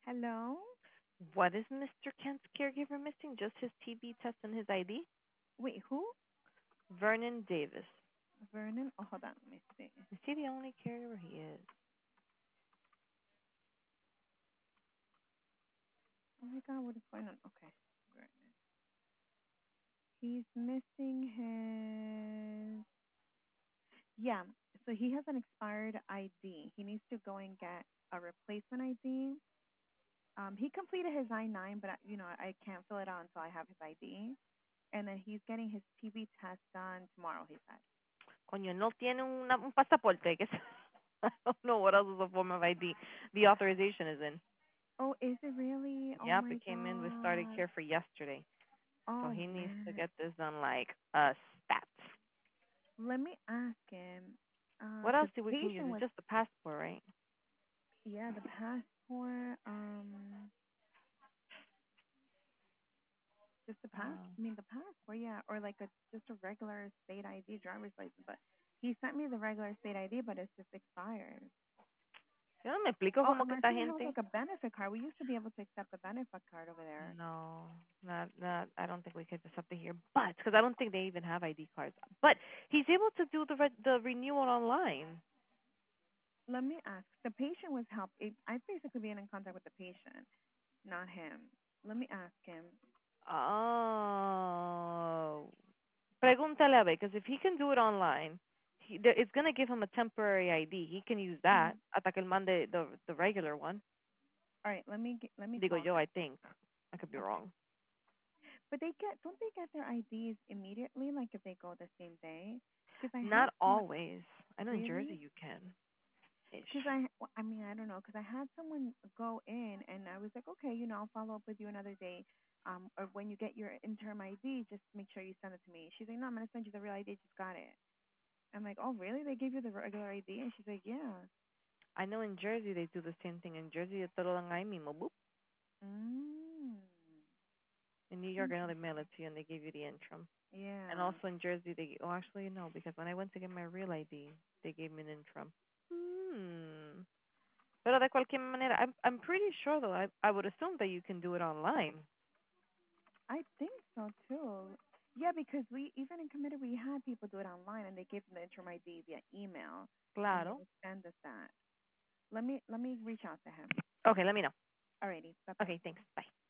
Hello? What is Mr. Kent's caregiver missing? Just his TB test and his ID? Wait, who? Vernon Davis. Vernon? Oh, hold on. Let me see. Is he the only caregiver? He is. Oh my God, what is going on? Okay. Vernon. He's missing his. Yeah, so he has an expired ID. He needs to go and get a replacement ID. He completed his I-9, but I can't fill it out until I have his ID. And then he's getting his TB test done tomorrow, he said. Coño, no tiene un pasaporte. I don't know what else is a form of ID. The authorization is in. Oh, is it really? Oh Yep, my it came in with started God. care for yesterday. So Oh he needs to man. get this done like a stats. Let me ask him. What else 'Cause do we the can use? patient It's was, just the passport, right? yeah, the passport. Just the pass. Uh, I mean, the passport, yeah, or like a just a regular state ID, driver's license. But he sent me the regular state ID, but it's just expired. yo no me explico Oh, cómo que unless esta he has gente. like a benefit card. We used to be able to accept the benefit card over there. No, not. I don't think we could just up to here. But because I don't think they even have ID cards. But he's able to do the renewal online. Let me ask. The patient was help. I basically been in contact with the patient, not him. Let me ask him. Oh, pregúntale a ver, because if he can do it online, it's gonna give him a temporary ID. He can use that Mm. hasta que él mande the regular one. All right, let me Digo call yo, him. I think. I could be Okay. wrong. But don't they get their IDs immediately, like if they go the same day? Because I had Not someone always. I know in Jersey really. you can. Ish. Because I mean, I don't know. Because I had someone go in, and I was like, okay, I'll follow up with you another day. Or when you get your interim ID, just make sure you send it to me. She's like, no, I'm gonna send you the real ID. Just got it. I'm like, oh, really? They gave you the regular ID? And she's like, yeah. I know in Jersey they do the same thing. In Jersey, todo lang ahí mismo. Boop. Mm. In New York, I know they mail it Interesting. to you and they give you the interim. And Yeah. also in Jersey, actually no, because when I went to get my real ID, they gave me an interim. Hmm. Pero de cualquier manera, I'm pretty sure though. I would assume that you can do it online. I think so too. Yeah, because we even in committee we had people do it online and they gave them the interim ID via email and they Claro. would send us that. Let me reach out to him. Okay, let me know. Alrighty, bye bye. Okay, thanks. Bye.